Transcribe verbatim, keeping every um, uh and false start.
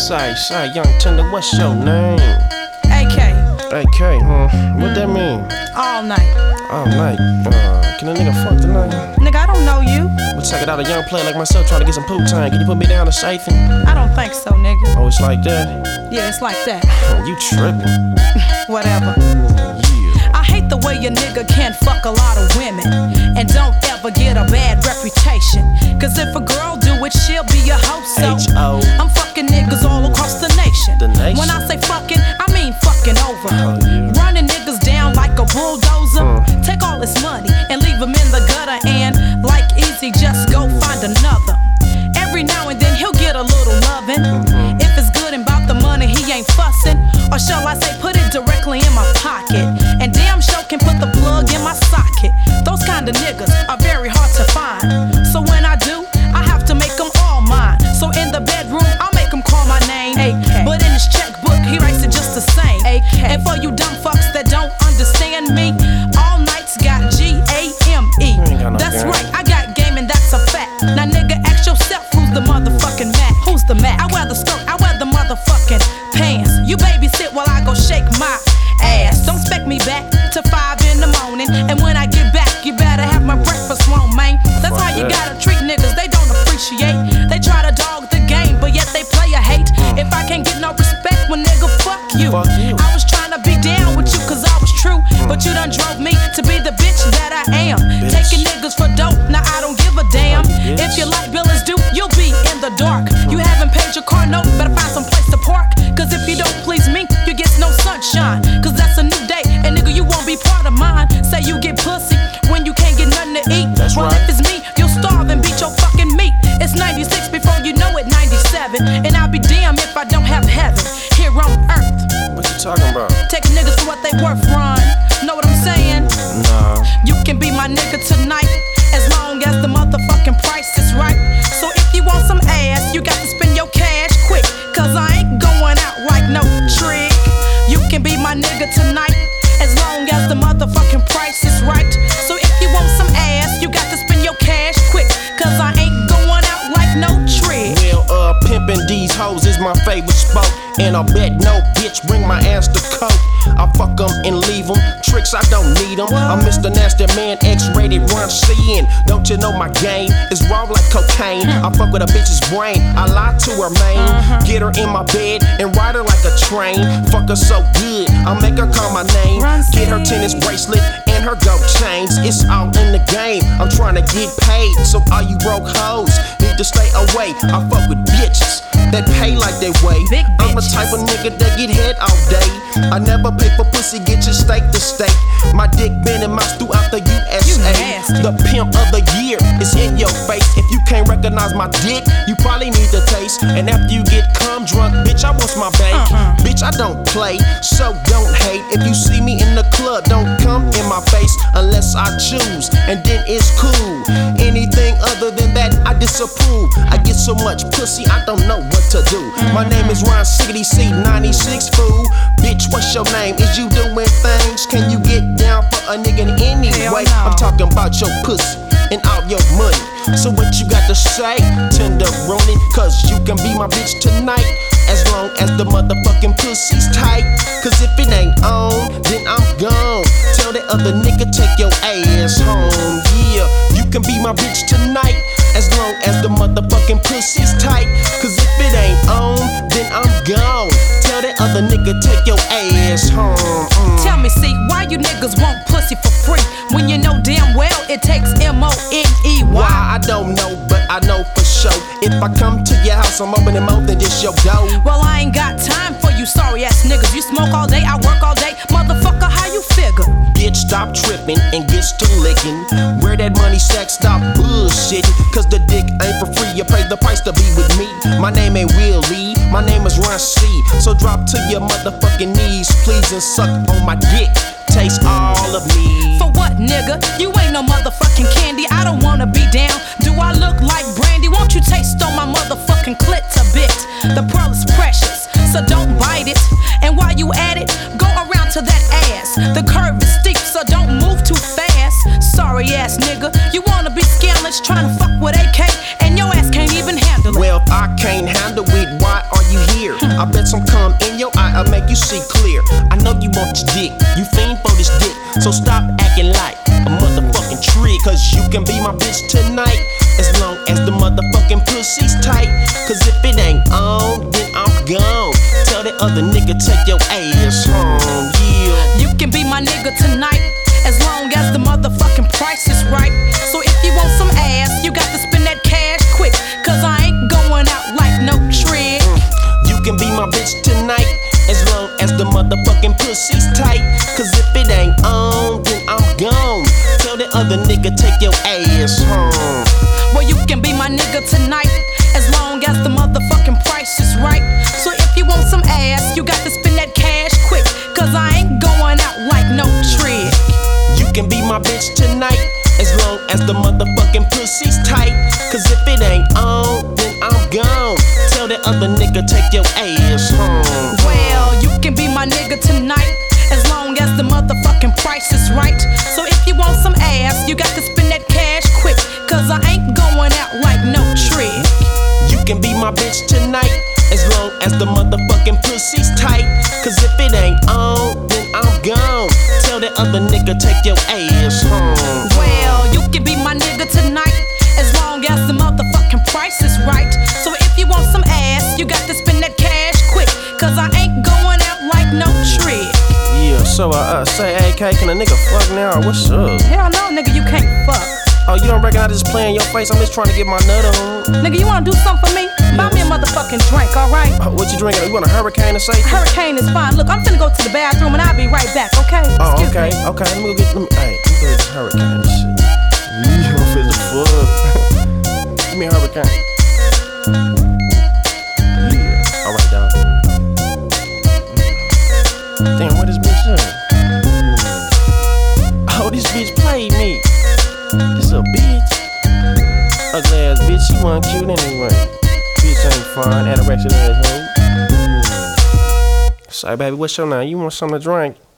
Say, say, young tender, what's your name? A K. A K, huh? What that mean? All night. All night. Uh, can a nigga fuck tonight? Nigga, I don't know you. We'll check it out, a young player like myself trying to get some poop time. Can you put me down to Sathan? I don't think so, nigga. Oh, it's like that? Yeah, it's like that. Oh, you tripping. Whatever. Yeah. I hate the way a nigga can't fuck a lot of women and don't ever get a bad reputation. Cause if a girl do it, she'll be a hoe. So H O I'm fucking niggas all across the nation. The nation. When I say fucking, I mean fucking over. Oh, yeah. Running niggas down like a bulldozer. Uh. Take all his money and leave him in the gutter. And like easy, just go find another. Every now and then he'll get a little lovin'. Mm-hmm. If it's good and about the money, he ain't fussin'. Or shall I say, put it directly in my pocket. And damn sure can put the plug in my socket. Those kind of niggas are very hard to find. So when I do, I have to make them all mine. So in the bedroom, I'll make him call my name. A K. But in his checkbook, he writes it just the same. A K. And for you dumb fucks that don't understand me, all nights got G A M E. No That's game. right, I got game and that's a fact. Now nigga, ask yourself who's the motherfucking Mac. Who's the Mac? I wear the skirt, I wear the motherfucking pants. You babysit while I go shake my ass. Don't expect me back to five in the morning. And when I get back, you better have my breakfast wrong, man. That's how you gotta treat niggas, they don't appreciate. They try to dog the game, but yet they play a hate. If I can't get no respect, well nigga, fuck you. Fuck you. I was trying to be down with you cause I was true. But you done drove me to be the bitch that I am. Bitch. Taking niggas for dope, now I don't give a damn. Bitch. If your light bill is due, you'll be in the dark. You haven't paid your car note, better find some place to park. Cause if you don't please me, you get no sunshine. Cause that's a new day, and nigga, you won't be part of mine. Say you get pussy when you can't get nothing to eat. That's well, right. if it's me, you'll starve and beat your fucking meat. It's ninety-six before you know it, ninety-seven. And I'll be damned if I don't have heaven here on earth. What you talking about? Take niggas for what they worth, Ron. Know what I'm saying? Nah. You can be my nigga tonight, as long as the motherfucking price is right. So if you want some ass, you got to spend your cash quick. Cause I ain't going out like no trick. You can be my nigga tonight, as long as the motherfucking price is right. So if you want some ass, you got to spend your cash quick. Cause I ain't going out like no trick. Well, uh, pimpin' these hoes is my favorite sport. And I bet no bitch bring my ass to coke. I fuck 'em and leave 'em. Tricks, I don't need 'em. I'm Mister Nasty Man, X-rated, run C N. Don't you know my game is raw like cocaine? I fuck with a bitch's brain. I lie to her, man. Get her in my bed and ride her like a train. Fuck her so good, I make her call my name. Get her tennis bracelet and her gold chains. It's all in the game. I'm trying to get paid, so all you broke hoes need to stay away. I fuck with bitches that pay like they weigh. Big I'm the bitches. type of nigga that get head all day. I never pay for pussy, get your steak to steak. My dick been in mouth throughout the U S A. You nasty. The pimp of the year is in your face. If you can't recognize my dick, you probably need to taste. And after you get cum drunk, bitch, I want my bank. Uh-uh. Bitch, I don't play, so don't hate. If you see me in the club, don't come in my face unless I choose, and then it's cool. Anything other than that, I disapprove. I get so much pussy, I don't know what to do. My name is Ron Siggity C ninety-six, fool. Bitch, what's your name? Is you doing things? Can you get down for a nigga in any Hell way? no. I'm talking about your pussy and all your money. So what you got to say, tenderoni? Cause you can be my bitch tonight, as long as the motherfucking pussy's tight. Cause if it ain't on, then I'm gone. Tell that other nigga take your ass home. Yeah, you can be my bitch tonight, as long as the motherfucking pussy's tight. Cause if it ain't on, then I'm gone. Tell that other nigga take your ass home. Mm. Tell me, see, why you niggas want pussy for free when you know damn well it takes M O N E Y? Why? I don't know, but I know for sure. If I come to your house, I'm opening more than this your door. Well, I ain't got time for you sorry ass niggas. You smoke all day, I work all day. Motherfucker, how you figure? Bitch, stop tripping and gets to licking. Where that money sack, stop bullshitting. Cause the dick ain't for free, you pay the price to be with me. My name ain't Willie, my name is Ron C. So drop to your motherfucking knees, please, and suck on my dick. Taste all of me. For what, nigga? You ain't no motherfucking candy. I don't wanna be down. Do I look like brandy? Won't you taste on my motherfucking clit a bit? The pearl is precious, so don't bite it. And while you at it, go around to that ass. The curve is steep, so don't move too fast. Sorry ass nigga, you wanna be scandalous, trying to fuck with A K, and your ass can't even handle it. Well, if I can't handle it, why are you here? I bet some cum in your eye, I'll make you see clear. I know you want this dick, you fiend for this dick. So stop acting like a motherfucking trick. Cause you can be my bitch tonight, as long as the motherfucking pussy's tight. Cause if it ain't on, then I'm gone. Tell that other nigga take your ass home, yeah. You can be my nigga tonight, as long as the motherfucking price is right. So if you want some ass, you got to spend that cash quick. Cause I ain't going out like no trick. You can be my bitch tonight, as long as the motherfucking pussy's tight. Cause if it ain't on, then I'm gone. Tell that other nigga take your ass home. Well, you can be my nigga tonight, as long as the motherfucking price is right. So if you want some ass, you got to spend that cash quick. Cause I ain't going out like no trick. You can be my bitch tonight, as long as the motherfucking pussy's tight. Cause if it ain't on, then I'm gone. Tell that other nigga take your ass home. Well, you can be my nigga tonight, as long as the motherfucking price is right. So if you want some ass, you got to spend that cash quick. Cause I ain't going out like no trick. You can be my bitch tonight, as long as the motherfucking pussy's tight. Cause if it ain't on, then I'm gone. Tell that other nigga take your ass home. Well, you can be my nigga tonight, as long as the motherfucking price is right. So if you want some ass, you got to spend that cash quick. Cause I ain't going out like no trick. Yeah, so uh, uh say, hey K, can a nigga fuck now or what's up? Hell no, nigga, you can't fuck. Oh, you don't reckon I just play in your face? I'm just trying to get my nut on. Nigga, you wanna do something for me? Buy me a motherfucking drink, alright? Uh, what you drinking? You want a hurricane or something? Hurricane is fine. Look, I'm finna go to the bathroom and I'll be right back, okay? Oh, Excuse okay, me. okay. Let me go get, let me, hey, let me go get this hurricane and shit. You don't feel the fuck. Give me a hurricane. Yeah, alright, dog. Damn, where this bitch at? Oh, this bitch played me. This a bitch. Ugly ass bitch, she wasn't cute anyway. Bitch ain't fine, anorexic ass hoe. Say, baby, what's your name? You want something to drink?